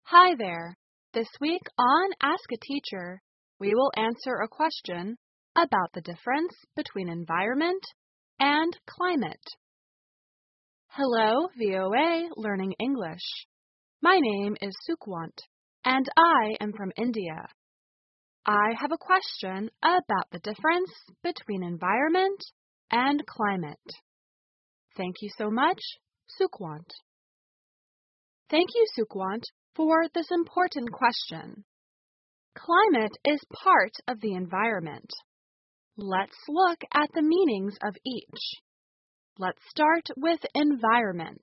Hi there. This week on Ask a Teacher, we will answer a question about the difference between environment and climate. Hello, VOA Learning English. My name is Sukwant, and I am from India. I have a question about the difference between environment and climate. Thank you so much, Sukwant. Thank you, Sukwant, for this important question. Climate is part of the environment. Let's look at the meanings of each. Let's start with environment.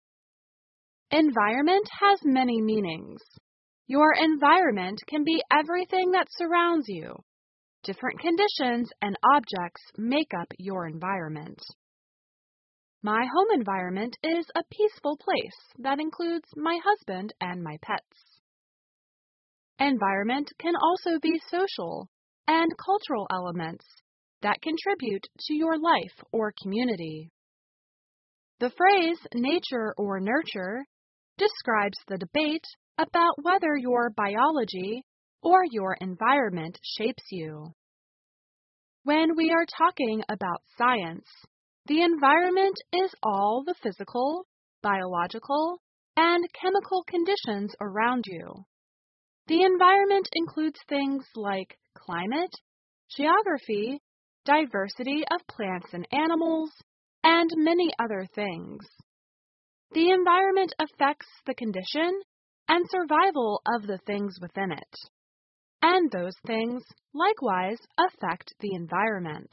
Environment has many meanings. Your environment can be everything that surrounds you. Different conditions and objects make up your environment. My home environment is a peaceful place that includes my husband and my pets. Environment can also be social and cultural elements that contribute to your life or community. The phrase nature or nurture describes the debate about whether your biology or your environment shapes you. When we are talking about science, the environment is all the physical, biological, and chemical conditions around you. The environment includes things like climate, geography, diversity of plants and animals, and many other things. The environment affects the condition and survival of the things within it, and those things likewise affect the environment.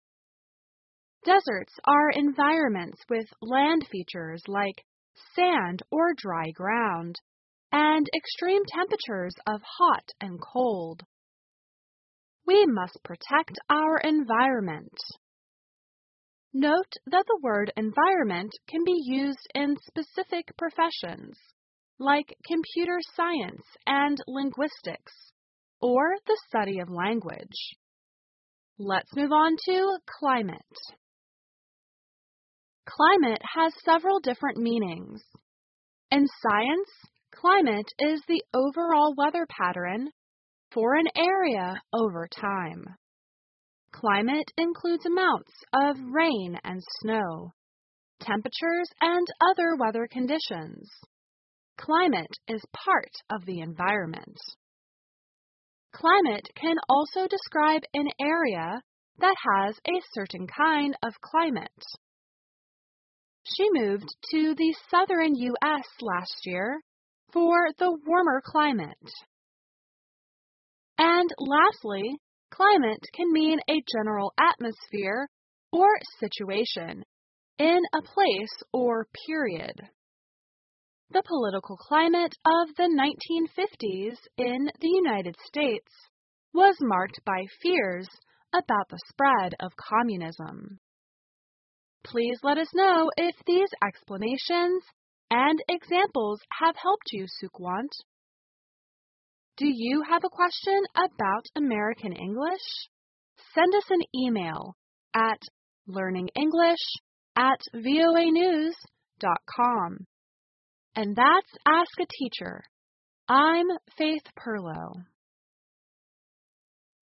Deserts are environments with land features like sand or dry ground, and extreme temperatures of hot and cold. We must protect our environment. Note that the word environment can be used in specific professions, like computer science and linguistics, or the study of language. Let's move on to climate. Climate has several different meanings. In science, climate is the overall weather pattern for an area over time. Climate includes amounts of rain and snow, temperatures, and other weather conditions. Climate is part of the environment. Climate can also describe an area that has a certain kind of climate. She moved to the southern U.S. last year for the warmer climate. And lastly, climate can mean a general atmosphere or situation in a place or period. The political climate of the 1950s in the United States was marked by fears about the spread of communism. Please let us know if these explanations and examples have helped you, Sukwant. Do you have a question about American English? Send us an email at learningenglish@voanews.com. And that's Ask a Teacher. I'm Faith Perlow.